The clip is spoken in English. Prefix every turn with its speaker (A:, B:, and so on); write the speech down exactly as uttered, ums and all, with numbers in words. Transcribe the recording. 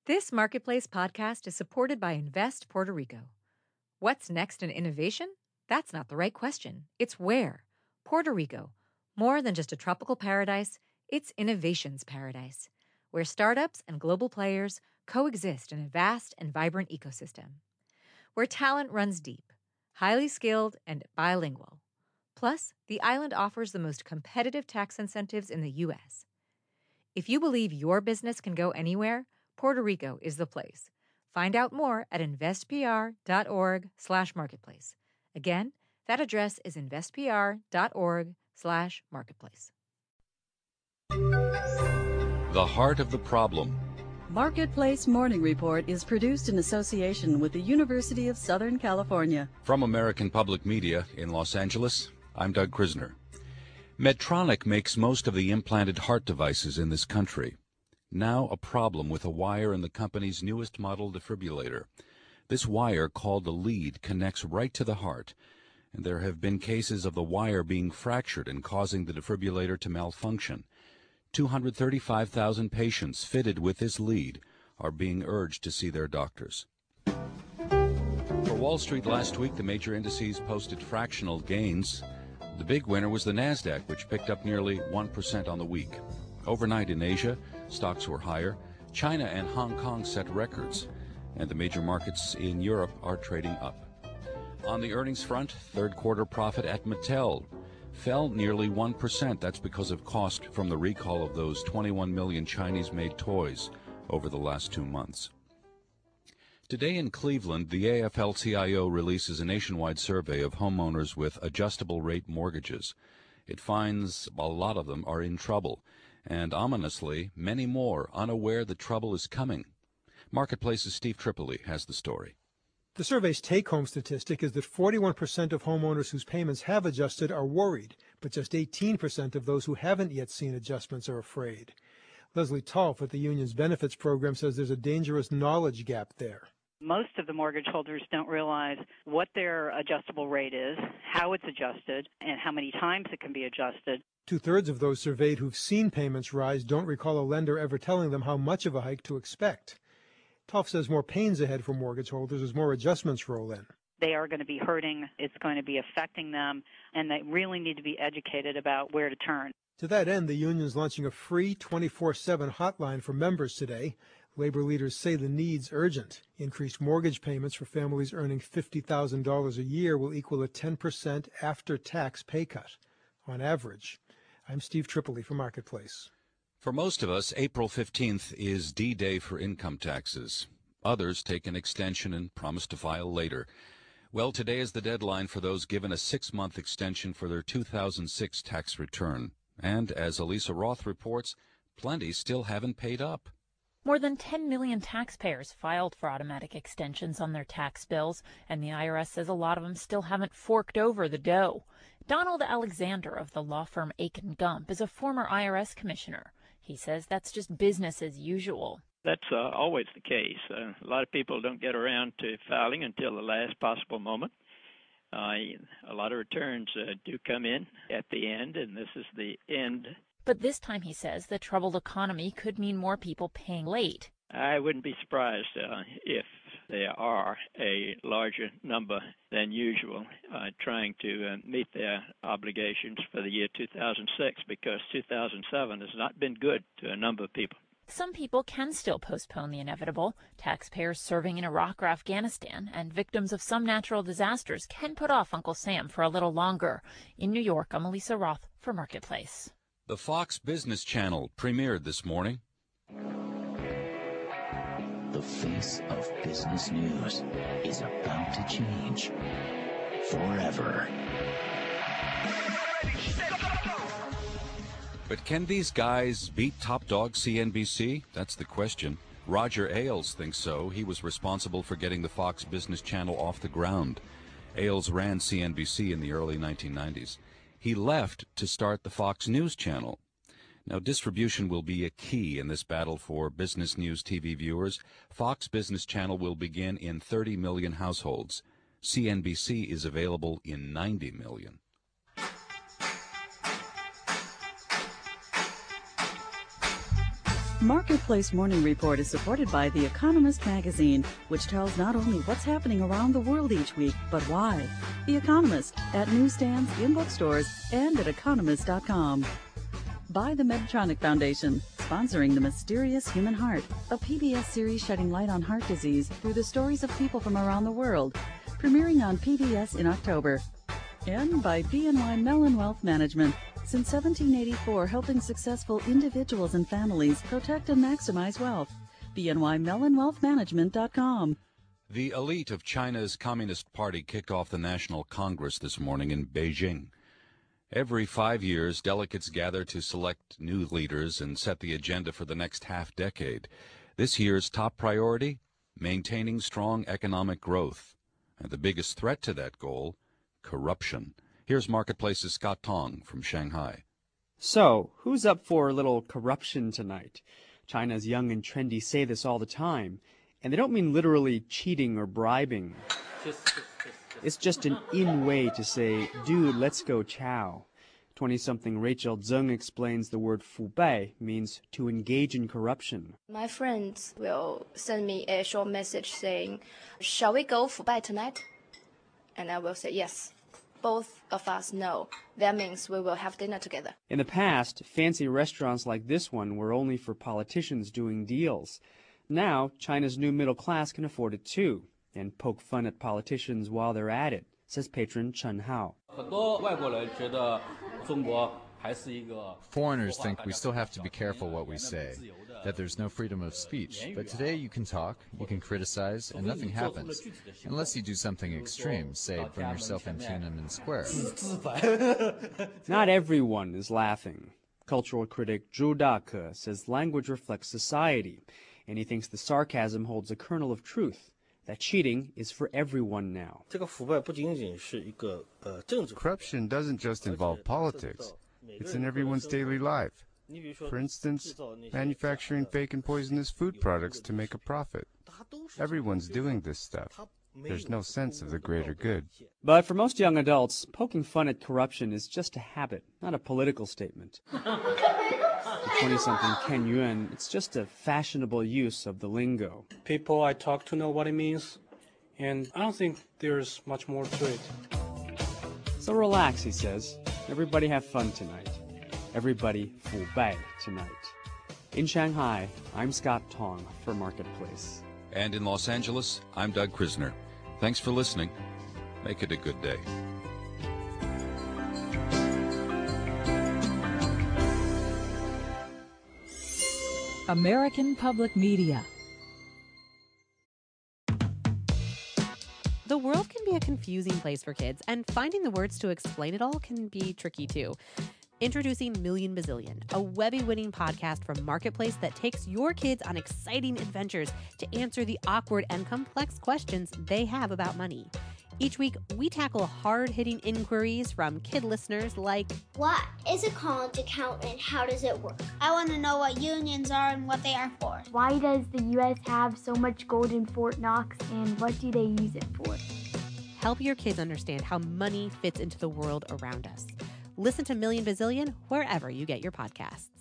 A: This Marketplace podcast is supported by Invest Puerto Rico. What's next in innovation? That's not the right question. It's where. Puerto Rico. More than just a tropical paradise, it's innovation's paradise, where startups and global players coexist in a vast and vibrant ecosystem. Where talent runs deep, highly skilled, and bilingual. Plus, the island offers the most competitive tax incentives in the U S. If you believe your business can go anywhere, Puerto Rico is the place. Find out more at investpr.org slash marketplace. Again, that address is investpr.org slash marketplace.
B: The heart of the problem.
C: Marketplace Morning Report is produced in association with the University of Southern California.
B: From American Public Media in Los Angeles, I'm Doug Krisner. Medtronic makes most of the implanted heart devices in this country. Now a problem with a wire in the company's newest model defibrillator. This wire, called the lead, connects right to the heart, and there have been cases of the wire being fractured and causing the defibrillator to malfunction. two hundred thirty-five thousand patients fitted with this lead are being urged to see their doctors. For Wall Street last week, the major indices posted fractional gains. The big winner was the NASDAQ, which picked up nearly one percent on the week. Overnight in Asia, stocks were higher. China and Hong Kong set records, and the major markets in Europe are trading up. On the earnings front, third quarter profit at Mattel fell nearly one percent. That's because of cost from the recall of those twenty-one million Chinese-made toys over the last two months. Today in Cleveland, the A F L C I O releases a nationwide survey of homeowners with adjustable-rate mortgages. It finds a lot of them are in trouble, and ominously, many more unaware the trouble is coming. Marketplace's Steve Tripoli has the story.
D: The survey's take-home statistic is that forty-one percent of homeowners whose payments have adjusted are worried, but just eighteen percent of those who haven't yet seen adjustments are afraid. Leslie Tolf at the union's benefits program says there's a dangerous knowledge gap there.
E: Most of the mortgage holders don't realize what their adjustable rate is, how it's adjusted, and how many times it can be adjusted.
D: Two-thirds of those surveyed who've seen payments rise don't recall a lender ever telling them how much of a hike to expect. Tolf says more pain's ahead for mortgage holders as more adjustments roll in.
E: They are going to be hurting, it's going to be affecting them, and they really need to be educated about where to turn.
D: To that end, the union's launching a free twenty-four seven hotline for members today. Labor leaders say the need's urgent. Increased mortgage payments for families earning fifty thousand dollars a year will equal a ten percent after-tax pay cut, on average. I'm Steve Tripoli for Marketplace.
B: For most of us, April fifteenth is D-Day for income taxes. Others take an extension and promise to file later. Well, today is the deadline for those given a six-month extension for their two thousand six tax return. And as Elisa Roth reports, plenty still haven't paid up.
F: More than ten million taxpayers filed for automatic extensions on their tax bills, and the I R S says a lot of them still haven't forked over the dough. Donald Alexander of the law firm Aiken Gump is a former I R S commissioner. He says that's just business as usual.
G: That's uh, always the case. Uh, a lot of people don't get around to filing until the last possible moment. Uh, a lot of returns uh, do come in at the end, and this is the end.
F: But this time, he says, the troubled economy could mean more people paying late.
G: I wouldn't be surprised uh, if there are a larger number than usual uh, trying to uh, meet their obligations for the year two thousand six, because two thousand seven has not been good to a number of people.
F: Some people can still postpone the inevitable. Taxpayers serving in Iraq or Afghanistan and victims of some natural disasters can put off Uncle Sam for a little longer. In New York, I'm Elisa Roth for Marketplace.
B: The Fox Business Channel premiered this morning.
H: The face of business news is about to change forever.
B: But can these guys beat top dog C N B C? That's the question. Roger Ailes thinks so. He was responsible for getting the Fox Business Channel off the ground. Ailes ran C N B C in the early nineteen nineties. He left to start the Fox News Channel. Now, distribution will be a key in this battle for business news T V viewers. Fox Business Channel will begin in thirty million households. C N B C is available in ninety million.
C: Marketplace Morning Report is supported by The Economist magazine, which tells not only what's happening around the world each week, but why. The Economist, at newsstands, in bookstores, and at economist dot com. By the Medtronic Foundation, sponsoring The Mysterious Human Heart, a P B S series shedding light on heart disease through the stories of people from around the world, premiering on P B S in October. And by B N Y Mellon Wealth Management, since seventeen eighty-four, helping successful individuals and families protect and maximize wealth. B N Y Mellon Wealth Management dot com.
B: The elite of China's Communist Party kicked off the National Congress this morning in Beijing. Every five years, delegates gather to select new leaders and set the agenda for the next half-decade. This year's top priority? Maintaining strong economic growth. And the biggest threat to that goal? Corruption. Here's Marketplace's Scott Tong from Shanghai.
I: So, who's up for a little corruption tonight? China's young and trendy say this all the time, and they don't mean literally cheating or bribing. It's just an in way to say, dude, let's go chow. twenty-something Rachel Zeng explains the word 腐败 means to engage in corruption.
J: My friends will send me a short message saying, shall we go 腐败 tonight? And I will say yes. Both of us know. That means we will have dinner together.
I: In the past, fancy restaurants like this one were only for politicians doing deals. Now, China's new middle class can afford it too, and poke fun at politicians while they're at it, says patron Chen Hao.
K: Foreigners think we still have to be careful what we say, that there's no freedom of speech. But today you can talk, you can criticize, and nothing happens. Unless you do something extreme, say burn yourself in Tiananmen Square.
I: Not everyone is laughing. Cultural critic Zhu Dake says language reflects society, and he thinks the sarcasm holds a kernel of truth, that cheating is for everyone now.
L: Corruption doesn't just involve politics. It's in everyone's daily life. For instance, manufacturing fake and poisonous food products to make a profit. Everyone's doing this stuff. There's no sense of the greater good.
I: But for most young adults, poking fun at corruption is just a habit, not a political statement. To twenty-something Ken Yuan, it's just a fashionable use of the lingo.
M: People I talk to know what it means, and I don't think there's much more to it.
I: So relax, he says. Everybody have fun tonight. Everybody 腐败 tonight. In Shanghai, I'm Scott Tong for Marketplace.
B: And in Los Angeles, I'm Doug Krisner. Thanks for listening. Make it a good day.
N: American Public Media.
O: The world can be a confusing place for kids, and finding the words to explain it all can be tricky too. Introducing Million Bazillion, a Webby-winning podcast from Marketplace that takes your kids on exciting adventures to answer the awkward and complex questions they have about money. Each week, we tackle hard-hitting inquiries from kid listeners like,
P: what is a college account and how does it work? I want to know what unions are and what they are for.
Q: Why does the U S have so much gold in Fort Knox and what do they use it for?
O: Help your kids understand how money fits into the world around us. Listen to Million Bazillion wherever you get your podcasts.